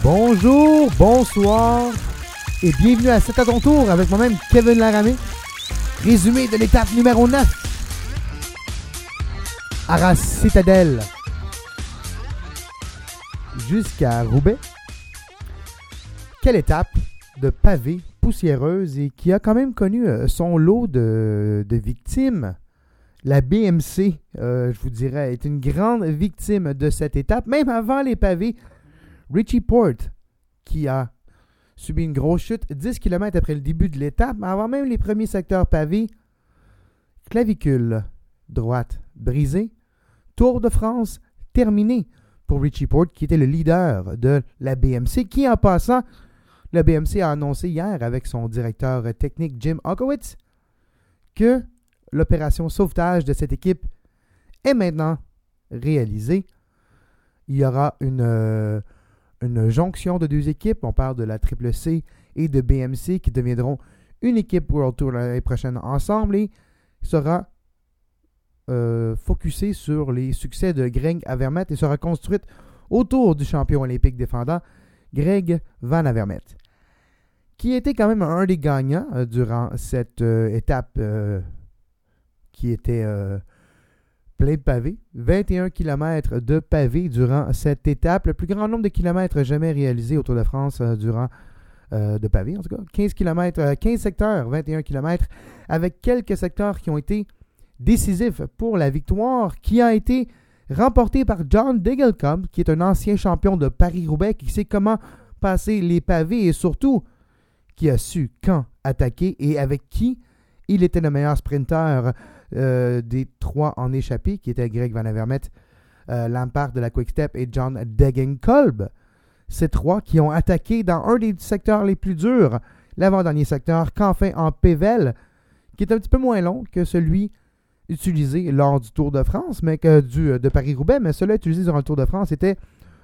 Bonjour, bonsoir et bienvenue à C'est à ton tour avec moi-même Kevin Laramé. Résumé de l'étape numéro 9. Arras Citadelle jusqu'à Roubaix. Quelle étape de pavés poussiéreuse et qui a quand même connu son lot de victimes. La BMC, je vous dirais, est une grande victime de cette étape. Même avant les pavés, Richie Porte, qui a subi une grosse chute 10 km après le début de l'étape, avant même les premiers secteurs pavés, clavicule droite brisée, Tour de France terminé pour Richie Porte, qui était le leader de la BMC, qui en passant, la BMC a annoncé hier avec son directeur technique Jim Okowitz que l'opération sauvetage de cette équipe est maintenant réalisée. Il y aura une jonction de deux équipes. On parle de la Triple C et de BMC qui deviendront une équipe World Tour l'année prochaine ensemble et sera focusée sur les succès de Greg Avermaet et sera construite autour du champion olympique défendant Greg Van Avermaet, qui était quand même un des gagnants durant cette étape qui était plein de pavés. 21 km de pavés durant cette étape. Le plus grand nombre de kilomètres jamais réalisé au Tour de France de pavés, en tout cas. 15 secteurs, 21 km, avec quelques secteurs qui ont été décisifs pour la victoire, qui a été remportée par John Degenkolb, qui est un ancien champion de Paris-Roubaix, qui sait comment passer les pavés et surtout qui a su quand attaquer et avec qui il était le meilleur sprinter des trois en échappée, qui étaient Greg Van Avermaet, Lampard de la Quick-Step et John Degenkolb. Ces trois qui ont attaqué dans un des secteurs les plus durs, l'avant-dernier secteur, Canfin en Pével, qui est un petit peu moins long que celui utilisé lors du Tour de France, mais de Paris-Roubaix, mais celui utilisé durant le Tour de France était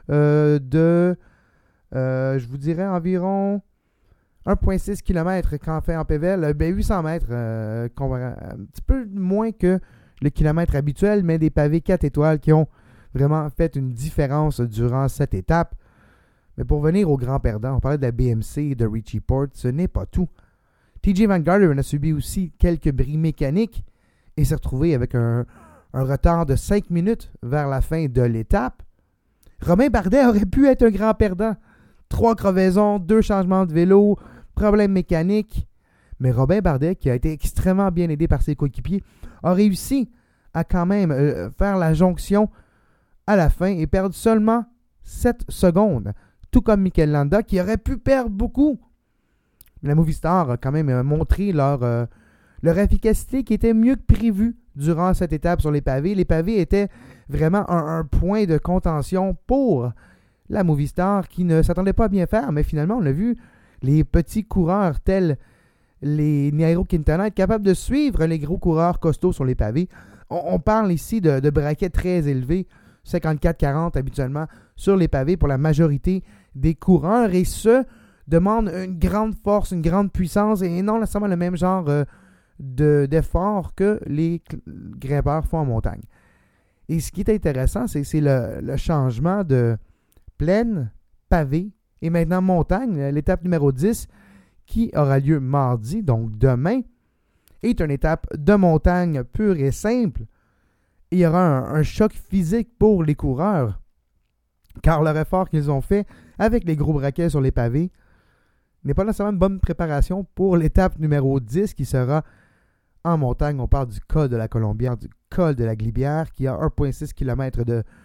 je vous dirais environ 1,6 km Canfin en Pével, 800 mètres, un petit peu moins que le kilomètre habituel, mais des pavés 4 étoiles qui ont vraiment fait une différence durant cette étape. Mais pour venir aux grands perdants, on parlait de la BMC et de Richie Porte, ce n'est pas tout. TJ Van Garderen a subi aussi quelques bris mécaniques et s'est retrouvé avec un retard de 5 minutes vers la fin de l'étape. Romain Bardet aurait pu être un grand perdant. 3 crevaisons, 2 changements de vélo, problème mécanique. Mais Robin Bardet, qui a été extrêmement bien aidé par ses coéquipiers, a réussi à quand même faire la jonction à la fin et perdre seulement 7 secondes. Tout comme Mikel Landa, qui aurait pu perdre beaucoup. La Movistar a quand même montré leur efficacité qui était mieux que prévu durant cette étape sur les pavés. Les pavés étaient vraiment un point de contention pour la Movistar qui ne s'attendait pas à bien faire, mais finalement, on l'a vu, les petits coureurs tels les Nairo Quintana être capables de suivre les gros coureurs costauds sur les pavés. On parle ici de braquets très élevés, 54-40 habituellement, sur les pavés pour la majorité des coureurs, et ce, demande une grande force, une grande puissance, et non nécessairement le même genre d'effort que les grimpeurs font en montagne. Et ce qui est intéressant, c'est le changement de plaine, pavé et maintenant montagne. L'étape numéro 10 qui aura lieu mardi, donc demain, est une étape de montagne pure et simple. Il y aura un choc physique pour les coureurs car leur effort qu'ils ont fait avec les gros braquets sur les pavés n'est pas nécessairement une bonne préparation pour l'étape numéro 10 qui sera en montagne. On parle du col de la Colombière, du col de la Glibière qui a 1,6 km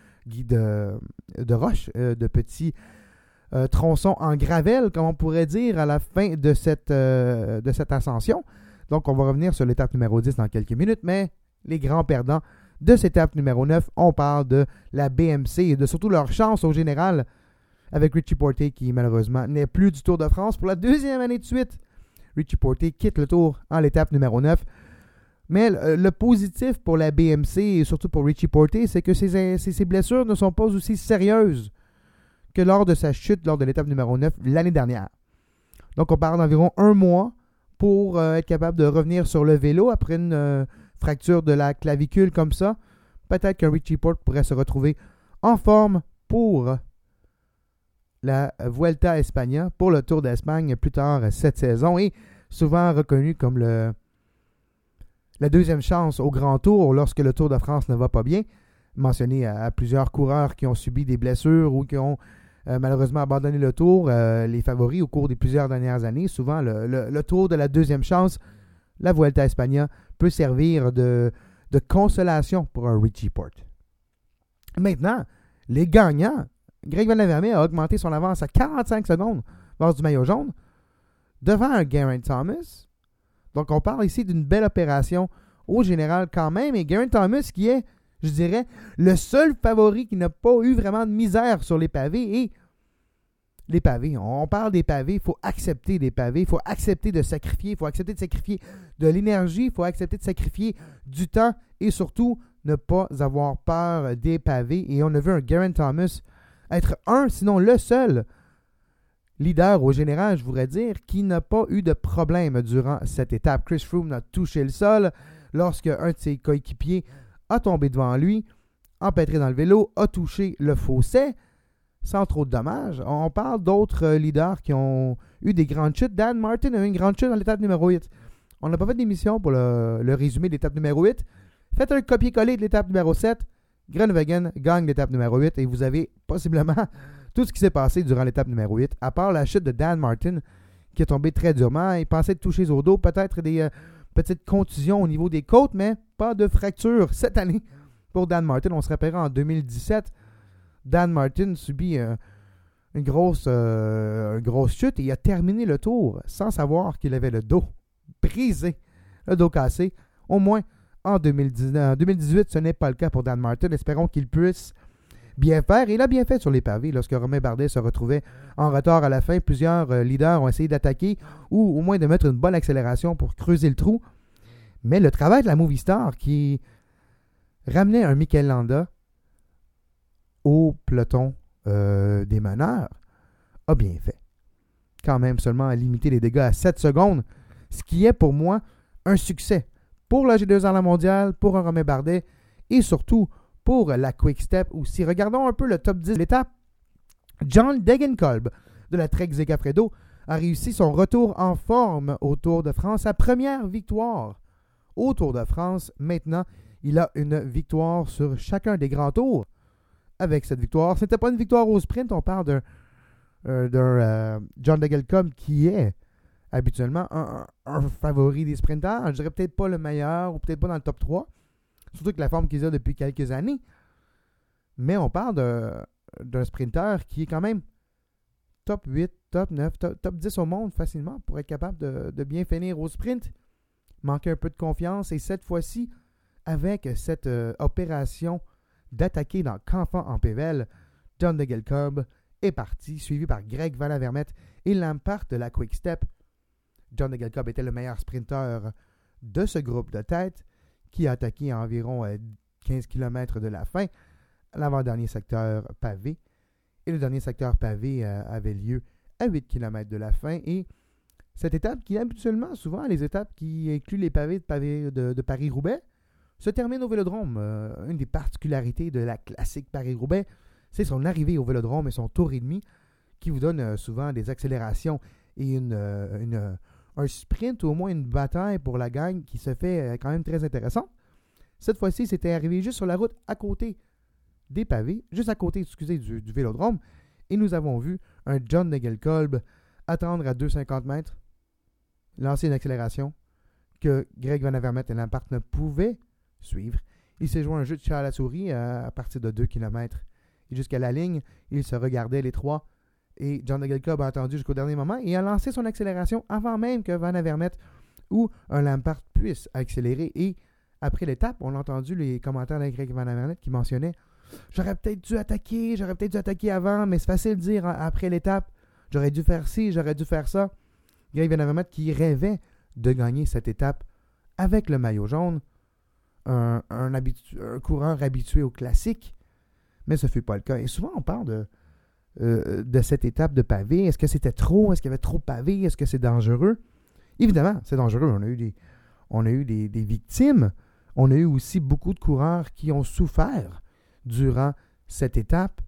de roches, de petits tronçons en gravelle, comme on pourrait dire, à la fin de cette ascension. Donc, on va revenir sur l'étape numéro 10 dans quelques minutes, mais les grands perdants de cette étape numéro 9, on parle de la BMC et de surtout leur chance au général avec Richie Porte qui, malheureusement, n'est plus du Tour de France pour la deuxième année de suite. Richie Porte quitte le Tour en l'étape numéro 9. Mais le positif pour la BMC et surtout pour Richie Porte, c'est que ses blessures ne sont pas aussi sérieuses que lors de sa chute lors de l'étape numéro 9 l'année dernière. Donc, on parle d'environ 1 mois pour être capable de revenir sur le vélo après une fracture de la clavicule comme ça. Peut-être qu'un Richie Porte pourrait se retrouver en forme pour la Vuelta a España pour le Tour d'Espagne plus tard cette saison et souvent reconnu comme la deuxième chance au Grand Tour lorsque le Tour de France ne va pas bien. Mentionné à plusieurs coureurs qui ont subi des blessures ou qui ont malheureusement abandonné le Tour, les favoris au cours des plusieurs dernières années. Souvent, le Tour de la deuxième chance, la Vuelta a España, peut servir de consolation pour un Richie Porte. Maintenant, les gagnants, Greg Van Avermaet a augmenté son avance à 45 secondes lors du maillot jaune devant un Geraint Thomas. Donc, on parle ici d'une belle opération au général quand même. Et Geraint Thomas qui est, je dirais, le seul favori qui n'a pas eu vraiment de misère sur les pavés. Et les pavés, on parle des pavés, il faut accepter des pavés, il faut accepter de sacrifier, il faut accepter de sacrifier de l'énergie, il faut accepter de sacrifier du temps et surtout ne pas avoir peur des pavés. Et on a vu un Geraint Thomas être sinon le seul leader au général, je voudrais dire, qui n'a pas eu de problème durant cette étape. Chris Froome a touché le sol lorsque un de ses coéquipiers a tombé devant lui, empêtré dans le vélo, a touché le fossé sans trop de dommages. On parle d'autres leaders qui ont eu des grandes chutes. Dan Martin a eu une grande chute dans l'étape numéro 8. On n'a pas fait d'émission pour le résumé de l'étape numéro 8. Faites un copier-coller de l'étape numéro 7. Groenewegen gagne l'étape numéro 8 et vous avez possiblement tout ce qui s'est passé durant l'étape numéro 8, à part la chute de Dan Martin qui est tombé très durement. Il pensait être touché au dos, peut-être des petites contusions au niveau des côtes, mais pas de fracture cette année pour Dan Martin. On se rappellera en 2017, Dan Martin subit une grosse chute et il a terminé le tour sans savoir qu'il avait le dos brisé, le dos cassé. Au moins en 2018, ce n'est pas le cas pour Dan Martin. Espérons qu'il puisse bien faire. Il a bien fait sur les pavés. Lorsque Romain Bardet se retrouvait en retard à la fin, plusieurs leaders ont essayé d'attaquer ou au moins de mettre une bonne accélération pour creuser le trou. Mais le travail de la Movistar qui ramenait un Mikel Landa au peloton des meneurs a bien fait. Quand même seulement à limiter les dégâts à 7 secondes, ce qui est pour moi un succès pour la G2R La Mondiale, pour un Romain Bardet et surtout pour la Quick Step aussi. Regardons un peu le top 10 de l'étape. John Degenkolb de la Trek Segafredo a réussi son retour en forme au Tour de France, sa première victoire au Tour de France. Maintenant, il a une victoire sur chacun des grands tours. Avec cette victoire, ce n'était pas une victoire au sprint, on parle d'un John Degenkolb qui est habituellement un favori des sprinteurs. Je dirais peut-être pas le meilleur ou peut-être pas dans le top 3. Surtout que la forme qu'ils ont depuis quelques années. Mais on parle d'un sprinter qui est quand même top 8, top 9, top 10 au monde facilement pour être capable de bien finir au sprint. Manquait un peu de confiance et cette fois-ci, avec cette opération d'attaquer dans Canfin en Pével, John Degenkolb est parti, suivi par Greg Van Avermaet et Lampart de la Quick Step. John Degenkolb était le meilleur sprinter de ce groupe de tête qui a attaqué à environ 15 km de la fin, l'avant-dernier secteur pavé. Et le dernier secteur pavé avait lieu à 8 km de la fin. Et cette étape qui habituellement, souvent, les étapes qui incluent les pavés de Paris-Roubaix, se termine au Vélodrome. Une des particularités de la classique Paris-Roubaix, c'est son arrivée au Vélodrome et son tour et demi qui vous donne souvent des accélérations et un sprint ou au moins une bataille pour la gagne qui se fait quand même très intéressant. Cette fois-ci, c'était arrivé juste sur la route à côté des pavés, juste à côté, du Vélodrome. Et nous avons vu un John Degenkolb attendre à 2,50 mètres, lancer une accélération que Greg Van Avermaet et Lampart ne pouvaient suivre. Il s'est joué un jeu de chat à la souris à partir de 2 km. Et jusqu'à la ligne, ils se regardaient les trois. Et John Degenkolb a attendu jusqu'au dernier moment et a lancé son accélération avant même que Van Avermaet ou un Lampart puisse accélérer. Et après l'étape, on a entendu les commentaires de Greg Van Avermaet qui mentionnaient « J'aurais peut-être dû attaquer avant, mais c'est facile de dire après l'étape. J'aurais dû faire ci, j'aurais dû faire ça. » Greg Van Avermaet qui rêvait de gagner cette étape avec le maillot jaune, un coureur habitué au classique, mais ce ne fut pas le cas. Et souvent, on parle de cette étape de pavé. Est-ce que c'était trop? Est-ce qu'il y avait trop de pavés? Est-ce que c'est dangereux? Évidemment, c'est dangereux. On a eu des victimes. On a eu aussi beaucoup de coureurs qui ont souffert durant cette étape.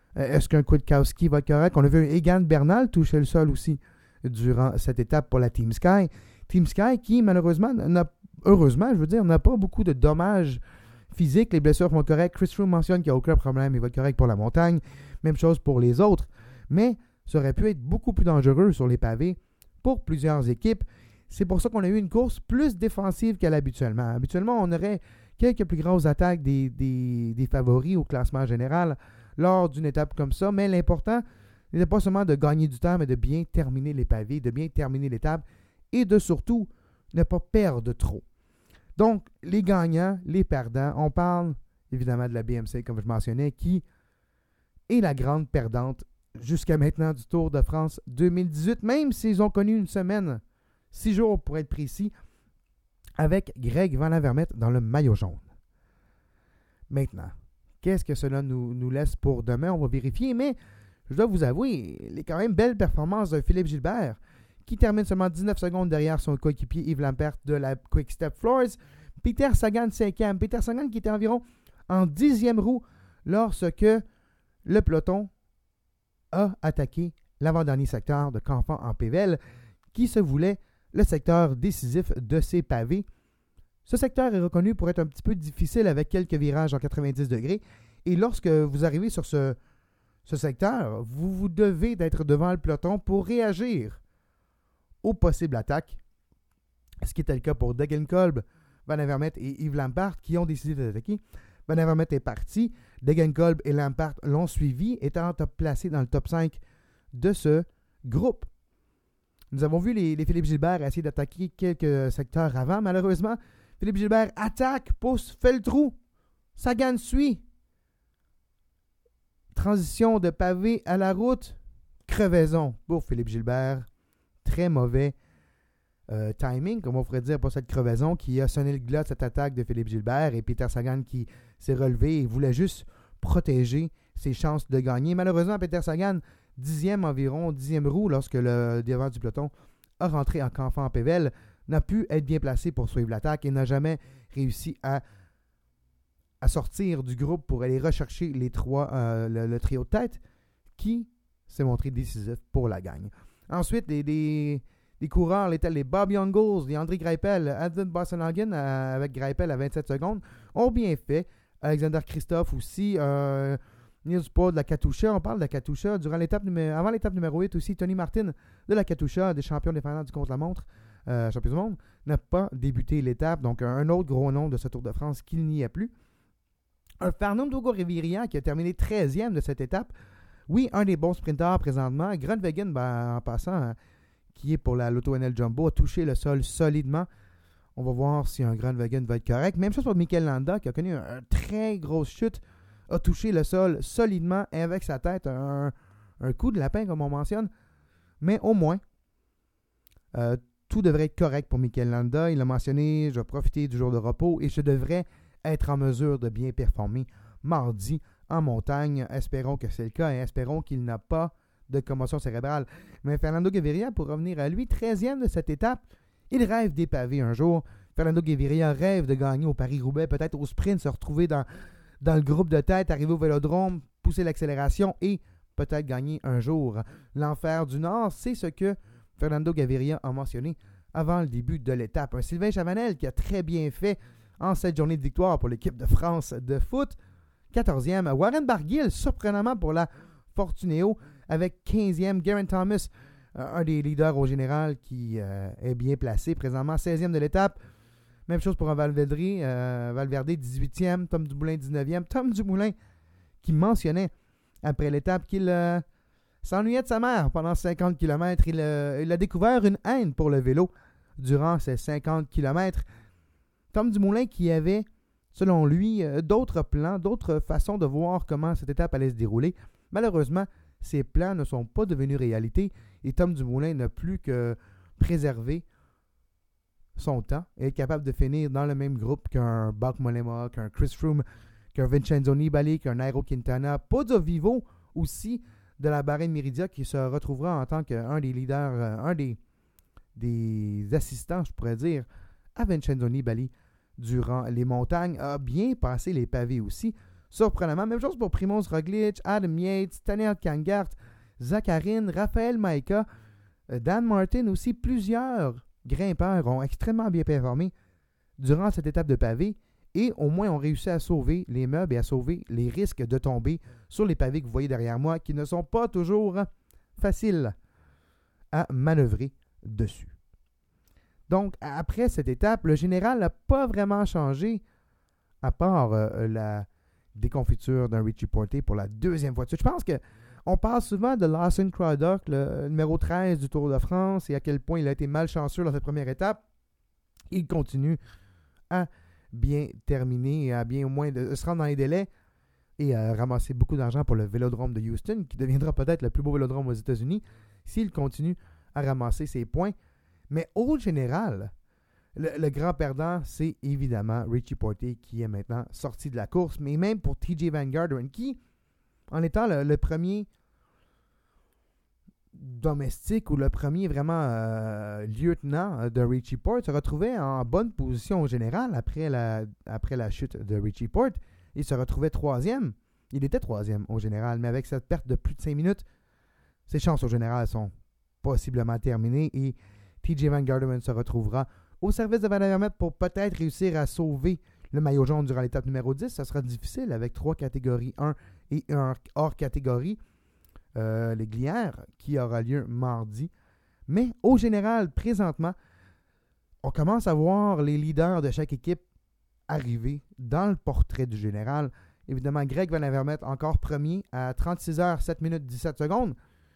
Est-ce qu'un Kwiatkowski va être correct? On a vu un Egan Bernal toucher le sol aussi durant cette étape pour la Team Sky. Team Sky qui, malheureusement, heureusement, je veux dire, n'a pas beaucoup de dommages physiques. Les blessures vont correctes. Chris Froome mentionne qu'il n'y a aucun problème. Il va être correct pour la montagne. Même chose pour les autres. Mais ça aurait pu être beaucoup plus dangereux sur les pavés pour plusieurs équipes. C'est pour ça qu'on a eu une course plus défensive qu'à l'habituellement. Habituellement, on aurait quelques plus grosses attaques des favoris au classement général lors d'une étape comme ça. Mais l'important n'était pas seulement de gagner du temps, mais de bien terminer les pavés, de bien terminer l'étape et de surtout ne pas perdre trop. Donc, les gagnants, les perdants, on parle évidemment de la BMC, comme je mentionnais, qui est la grande perdante jusqu'à maintenant du Tour de France 2018, même s'ils ont connu une semaine, 6 jours pour être précis, avec Greg Van Avermaet dans le maillot jaune. Maintenant, qu'est-ce que cela nous laisse pour demain? On va vérifier, mais je dois vous avouer, les quand même belles performances de Philippe Gilbert, qui termine seulement 19 secondes derrière son coéquipier Yves Lampert de la Quick Step Floors. Peter Sagan 5e. Peter Sagan qui était environ en 10e roue lorsque le peloton a attaqué l'avant-dernier secteur de Canfin-en-Pévèle, qui se voulait le secteur décisif de ces pavés. Ce secteur est reconnu pour être un petit peu difficile avec quelques virages en 90 degrés. Et lorsque vous arrivez sur ce secteur, vous devez d'être devant le peloton pour réagir aux possibles attaques. Ce qui était le cas pour Degenkolb, Van Avermaet et Yves Lampart qui ont décidé d'attaquer. Van Avermaet est parti. Degenkolb et Lampart l'ont suivi, étant placés dans le top 5 de ce groupe. Nous avons vu les Philippe Gilbert essayer d'attaquer quelques secteurs avant. Malheureusement, Philippe Gilbert attaque, pousse, fait le trou. Sagan suit. Transition de pavé à la route. Crevaison pour Philippe Gilbert. Très mauvais timing, comme on pourrait dire, pour cette crevaison qui a sonné le glas de cette attaque de Philippe Gilbert et Peter Sagan qui s'est relevé et voulait juste protéger ses chances de gagner. Malheureusement, Peter Sagan, 10e roue, lorsque le devant du peloton a rentré en Canfin-en-Pévèle, n'a pu être bien placé pour suivre l'attaque et n'a jamais réussi à sortir du groupe pour aller rechercher les trois, le trio de tête qui s'est montré décisif pour la gagne. Ensuite, les coureurs, les Bob Jungels, les André Greipel, Advent Bossenhagen avec Greipel à 27 secondes, ont bien fait. Alexander Christophe aussi, Niels Paul de la Katusha, on parle de la Katusha. Avant l'étape numéro 8 aussi, Tony Martin de la Katusha, des champions défendants du contre-la-montre, champion du monde, n'a pas débuté l'étape. Donc, un autre gros nom de ce Tour de France qu'il n'y a plus. Un Fernando Gaviria qui a terminé 13e de cette étape. Oui, un des bons sprinteurs présentement. Groenewegen, en passant, qui est pour la Lotto NL Jumbo, a touché le sol solidement. On va voir si un Groenewegen va être correct. Même chose pour Mikel Landa, qui a connu une très grosse chute, a touché le sol solidement et avec sa tête un coup de lapin, comme on mentionne. Mais au moins, tout devrait être correct pour Mikel Landa. Il a mentionné, je vais profiter du jour de repos et je devrais être en mesure de bien performer mardi en montagne. Espérons que c'est le cas et espérons qu'il n'a pas de commotion cérébrale. Mais Fernando Gaviria, pour revenir à lui, 13e de cette étape, il rêve des pavés un jour. Fernando Gaviria rêve de gagner au Paris-Roubaix, peut-être au sprint, se retrouver dans le groupe de tête, arriver au vélodrome, pousser l'accélération et peut-être gagner un jour. L'enfer du Nord, c'est ce que Fernando Gaviria a mentionné avant le début de l'étape. Un Sylvain Chavanel qui a très bien fait en cette journée de victoire pour l'équipe de France de foot. 14e, Warren Barguil, surprenamment pour la Fortunéo, avec 15e, Geraint Thomas, un des leaders au général qui est bien placé présentement, 16e de l'étape. Même chose pour un Valverde, 18e, Tom Dumoulin, 19e. Tom Dumoulin qui mentionnait après l'étape qu'il s'ennuyait de sa mère pendant 50 km. Il a découvert une haine pour le vélo durant ces 50 km. Tom Dumoulin qui avait, selon lui, d'autres plans, d'autres façons de voir comment cette étape allait se dérouler. Malheureusement, ces plans ne sont pas devenus réalité et Tom Dumoulin n'a plus que préserver son temps et être capable de finir dans le même groupe qu'un Bauke Mollema, qu'un Chris Froome, qu'un Vincenzo Nibali, qu'un Nairo Quintana, Pozzo Vivo aussi de la Bahreïn Meridia qui se retrouvera en tant qu'un des leaders, un des assistants, je pourrais dire, à Vincenzo Nibali durant les montagnes, a bien passé les pavés aussi. surprenamment. Même chose pour Primoz Roglic, Adam Yates, Daniel Kangert, Zakharin, Raphaël Maïka, Dan Martin aussi. Plusieurs grimpeurs ont extrêmement bien performé durant cette étape de pavé et au moins ont réussi à sauver les meubles et à sauver les risques de tomber sur les pavés que vous voyez derrière moi qui ne sont pas toujours faciles à manœuvrer dessus. Donc, après cette étape, le général n'a pas vraiment changé à part la déconfiture d'un Richie Porte pour la deuxième fois de suite. Je pense qu'on parle souvent de Lawson Craddock, le numéro 13 du Tour de France, et à quel point il a été malchanceux dans cette première étape. Il continue à bien terminer et à bien au moins de se rendre dans les délais et à ramasser beaucoup d'argent pour le Vélodrome de Houston, qui deviendra peut-être le plus beau vélodrome aux États-Unis s'il continue à ramasser ses points. Mais au général, le grand perdant, c'est évidemment Richie Porte qui est maintenant sorti de la course, mais même pour TJ Van Garderen qui, en étant le premier domestique ou le premier vraiment lieutenant de Richie Porte, se retrouvait en bonne position au général après la chute de Richie Porte. Il se retrouvait troisième. Il était troisième au général, mais avec cette perte de plus de 5 minutes, ses chances au général sont possiblement terminées et TJ Van Garderen se retrouvera au service de Van Avermaet pour peut-être réussir à sauver le maillot jaune durant l'étape numéro 10. Ça sera difficile avec 3 catégories 1 et 1 hors catégorie. Les Glières, qui aura lieu mardi. Mais au général, présentement, on commence à voir les leaders de chaque équipe arriver dans le portrait du général. Évidemment, Greg Van Avermaet encore premier à 36 heures, 7 minutes, 17 secondes.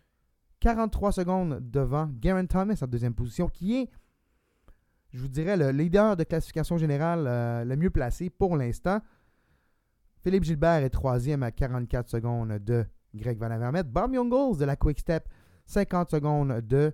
43 secondes devant Geraint Thomas en deuxième position, qui est, je vous dirais, le leader de classification générale le mieux placé pour l'instant. Philippe Gilbert est troisième à 44 secondes de Greg Van Avermaet. Bob Jungels de la Quick Step, 50 secondes de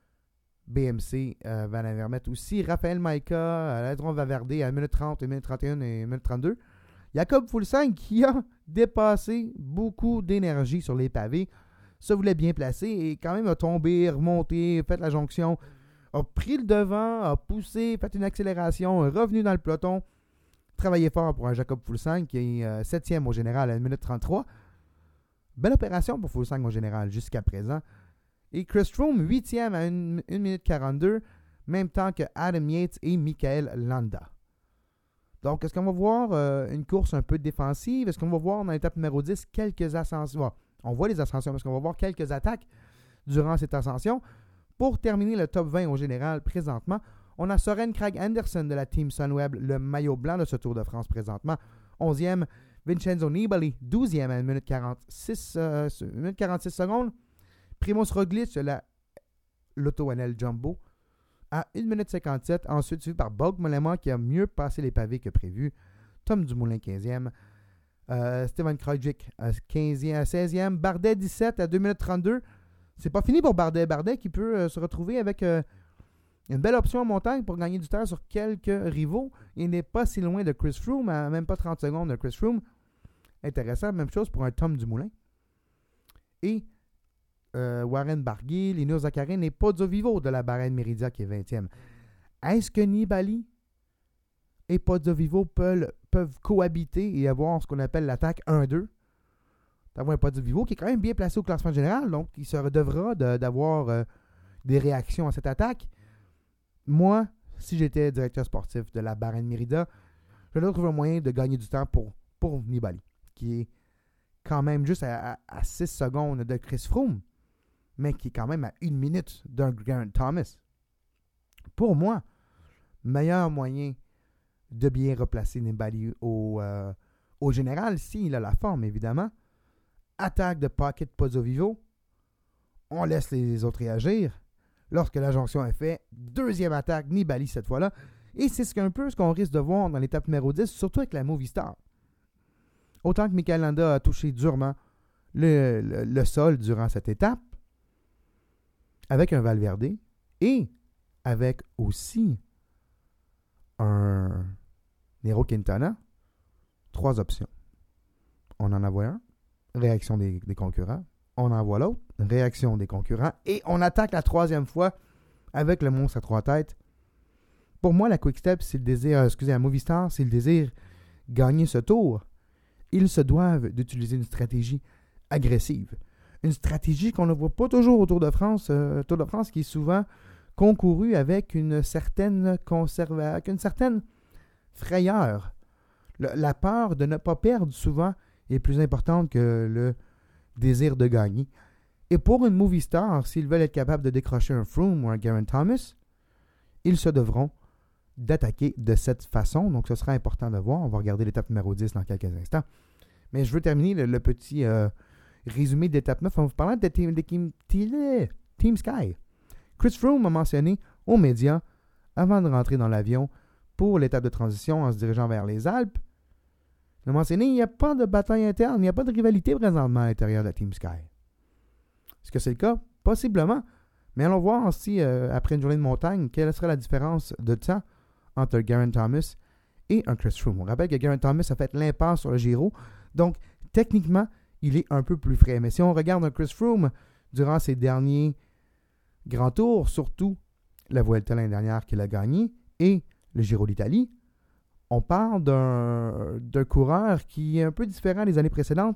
BMC Van Avermaet aussi. Raphaël Maïka, Ladron Valverde à 1 minute 30, 1 minute 31 et 1 minute 32. Jakob Fuglsang qui a dépassé beaucoup d'énergie sur les pavés, se voulait bien placer et quand même a tombé, remonté, fait la jonction, a pris le devant, a poussé, fait une accélération, est revenu dans le peloton. Travaillé fort pour un Jakob Fuglsang qui est 7e au général à 1 minute 33. Belle opération pour Fuglsang au général jusqu'à présent. Et Chris Froome, 8e à 1 minute 42, même temps que Adam Yates et Michael Landa. Donc, est-ce qu'on va voir une course un peu défensive? Est-ce qu'on va voir dans l'étape numéro 10 quelques ascensions? Bon, on voit les ascensions, parce qu'on va voir quelques attaques durant cette ascension. Pour terminer le top 20 au général présentement, on a Søren Kragh Andersen de la Team Sunweb, le maillot blanc de ce Tour de France présentement. 11e, Vincenzo Nibali, 12e à 1 minute 46 secondes. Primoz Roglic de la Lotto NL Jumbo à 1 minute 57. Ensuite, suivi par Bob Mollema qui a mieux passé les pavés que prévu. Tom Dumoulin, 15e. Steven Kruijswijk à 16e. Bardet, 17 à 2 minutes 32. C'est pas fini pour Bardet. Bardet qui peut se retrouver avec une belle option en montagne pour gagner du temps sur quelques rivaux. Il n'est pas si loin de Chris Froome, à même pas 30 secondes de Chris Froome. Intéressant, même chose pour un Tom Dumoulin. Et Warren Barguil, Linus Zakharin et Pozzovivo de la Bahrain Merida qui est 20e. Est-ce que Nibali et Pozzovivo peuvent cohabiter et avoir ce qu'on appelle l'attaque 1-2? D'avoir un Pozzovivo qui est quand même bien placé au classement général, donc il se devra d'avoir des réactions à cette attaque. Moi, si j'étais directeur sportif de la Bahrain Merida, je devrais trouver un moyen de gagner du temps pour Nibali, qui est quand même juste à 6 secondes de Chris Froome, mais qui est quand même à 1 minute d'un Geraint Thomas. Pour moi, meilleur moyen de bien replacer Nibali au général, s'il a la forme, évidemment. Attaque de Pocket Pozzovivo. On laisse les autres réagir. Lorsque la jonction est faite, deuxième attaque, Nibali cette fois-là. Et c'est un peu ce qu'on risque de voir dans l'étape numéro 10, surtout avec la Movistar. Autant que Michael Landa a touché durement le sol durant cette étape, avec un Valverde et avec aussi un Nairo Quintana, 3 options. On en envoie un, réaction des concurrents. On envoie l'autre, réaction des concurrents. Et on attaque la 3e fois avec le monstre à 3 têtes. Pour moi, la Quick Step, c'est le désir, la Movistar, c'est le désir gagner ce tour. ils se doivent d'utiliser une stratégie agressive. Une stratégie qu'on ne voit pas toujours au Tour de France. Tour de France qui est souvent concouru avec une certaine avec une certaine frayeur. La peur de ne pas perdre souvent est plus importante que le désir de gagner. Et pour une movie star, s'ils veulent être capables de décrocher un Froome ou un Geraint Thomas, ils se devront d'attaquer de cette façon. Donc, ce sera important de voir. On va regarder l'étape numéro 10 dans quelques instants. Mais je veux terminer le petit résumé d'étape 9 en vous parlant de Team Sky. Chris Froome a mentionné aux médias, avant de rentrer dans l'avion pour l'étape de transition en se dirigeant vers les Alpes, il a mentionné qu'il n'y a pas de bataille interne, il n'y a pas de rivalité présentement à l'intérieur de la Team Sky. Est-ce que c'est le cas? Possiblement. Mais allons voir aussi, après une journée de montagne, quelle sera la différence de temps entre Geraint Thomas et un Chris Froome. On rappelle que Geraint Thomas a fait l'impasse sur le Giro, donc techniquement, il est un peu plus frais. Mais si on regarde un Chris Froome durant ses derniers grands tours, surtout la Vuelta l'année dernière qu'il a gagné et le Giro d'Italie, on parle d'un coureur qui est un peu différent des années précédentes,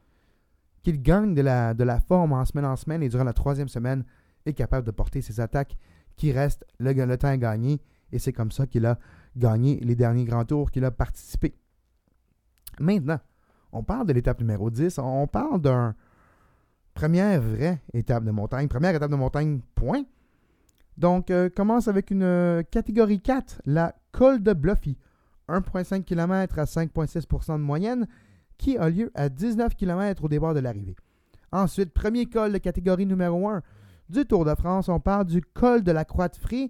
qu'il gagne de la forme en semaine et durant la troisième semaine est capable de porter ses attaques qui restent le temps gagné. Et c'est comme ça qu'il a gagné les derniers grands tours qu'il a participé. Maintenant, on parle de l'étape numéro 10. On parle d'une première vraie étape de montagne. Première étape de montagne, point. Donc, commence avec une catégorie 4, la Col de Bluffy. 1,5 km à 5,6% de moyenne, qui a lieu à 19 km au départ de l'arrivée. Ensuite, premier col de catégorie numéro 1 du Tour de France. On parle du col de la Croix de Frie,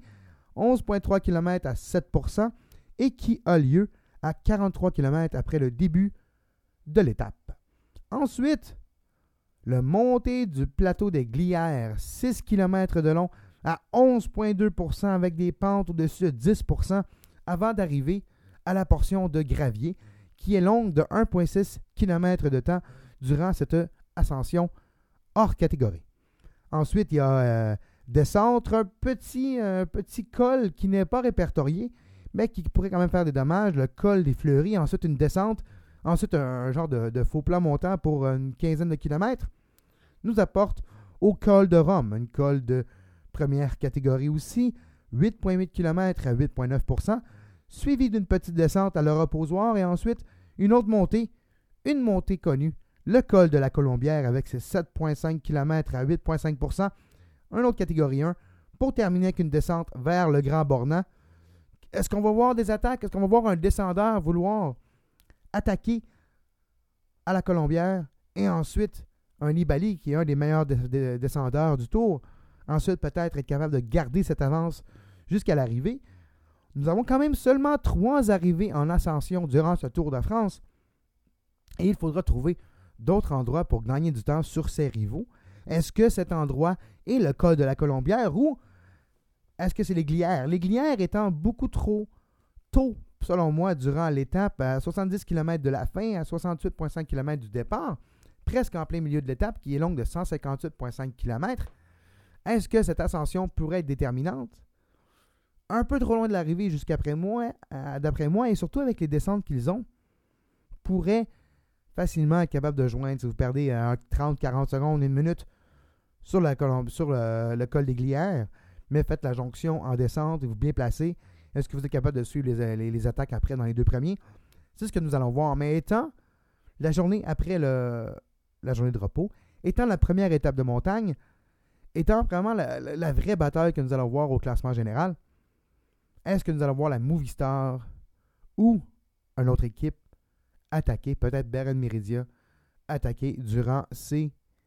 11,3 km à 7%, et qui a lieu à 43 km après le début de l'étape. Ensuite, le montée du plateau des Glières, 6 km de long à 11,2% avec des pentes au-dessus de 10% avant d'arriver à la portion de gravier qui est longue de 1,6 km de temps durant cette ascension hors catégorie. Ensuite, il y a descendre un petit col qui n'est pas répertorié, mais qui pourrait quand même faire des dommages, le col des Fleuries. Ensuite, une descente. Ensuite, un genre de faux plat montant pour une quinzaine de kilomètres nous apporte au col de Rome, une col de première catégorie aussi, 8,8 km à 8,9%, suivi d'une petite descente à le reposoir et ensuite une autre montée, une montée connue, le col de la Colombière avec ses 7,5 km à 8,5%, un autre catégorie 1, pour terminer avec une descente vers le Grand Bornand. Est-ce qu'on va voir des attaques? Est-ce qu'on va voir un descendeur vouloir attaquer à la Colombière et ensuite un Nibali qui est un des meilleurs descendeurs du Tour, ensuite peut-être être capable de garder cette avance jusqu'à l'arrivée? Nous avons quand même seulement 3 arrivées en ascension durant ce Tour de France et il faudra trouver d'autres endroits pour gagner du temps sur ses rivaux. Est-ce que cet endroit est le col de la Colombière ou est-ce que c'est les Glières? Les Glières étant beaucoup trop tôt, selon moi, durant l'étape, à 70 km de la fin, à 68,5 km du départ, presque en plein milieu de l'étape, qui est longue de 158,5 km. Est-ce que cette ascension pourrait être déterminante? Un peu trop loin de l'arrivée d'après moi, et surtout avec les descentes qu'ils ont, pourrait facilement être capable de joindre, si vous perdez 30-40 secondes, 1 minute sur le col des Glières, mais faites la jonction en descente et vous bien placez. Est-ce que vous êtes capable de suivre les attaques après dans les 2 premiers? C'est ce que nous allons voir. Mais étant la journée après la journée de repos, étant la première étape de montagne, étant vraiment la vraie bataille que nous allons voir au classement général, est-ce que nous allons voir la Movistar ou une autre équipe attaquer, peut-être Beren Meridia, attaquer durant ces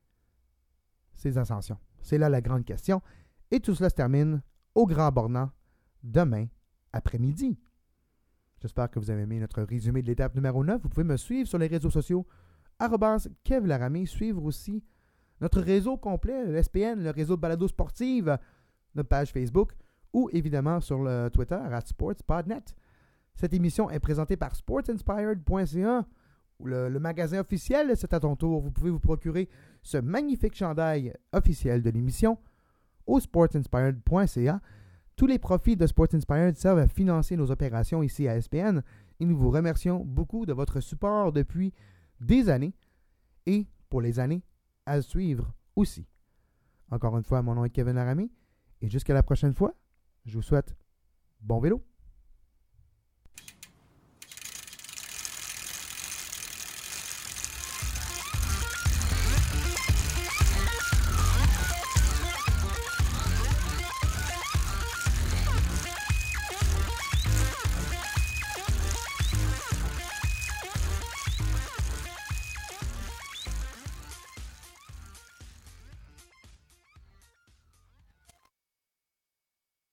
ascensions? C'est là la grande question. Et tout cela se termine au Grand Bornand demain après-midi. J'espère que vous avez aimé notre résumé de l'étape numéro 9. Vous pouvez me suivre sur les réseaux sociaux @KevLaramé. Suivre aussi notre réseau complet, le SPN, le réseau de balado sportive, notre page Facebook ou évidemment sur le Twitter @SportsPodNet. Cette émission est présentée par sportsinspired.ca, le magasin officiel de C'est à ton tour. Vous pouvez vous procurer ce magnifique chandail officiel de l'émission au sportsinspired.ca. Tous les profits de Sports Inspired servent à financer nos opérations ici à SPN et nous vous remercions beaucoup de votre support depuis des années et pour les années à suivre aussi. Encore une fois, mon nom est Kevin Laramie et jusqu'à la prochaine fois, je vous souhaite bon vélo.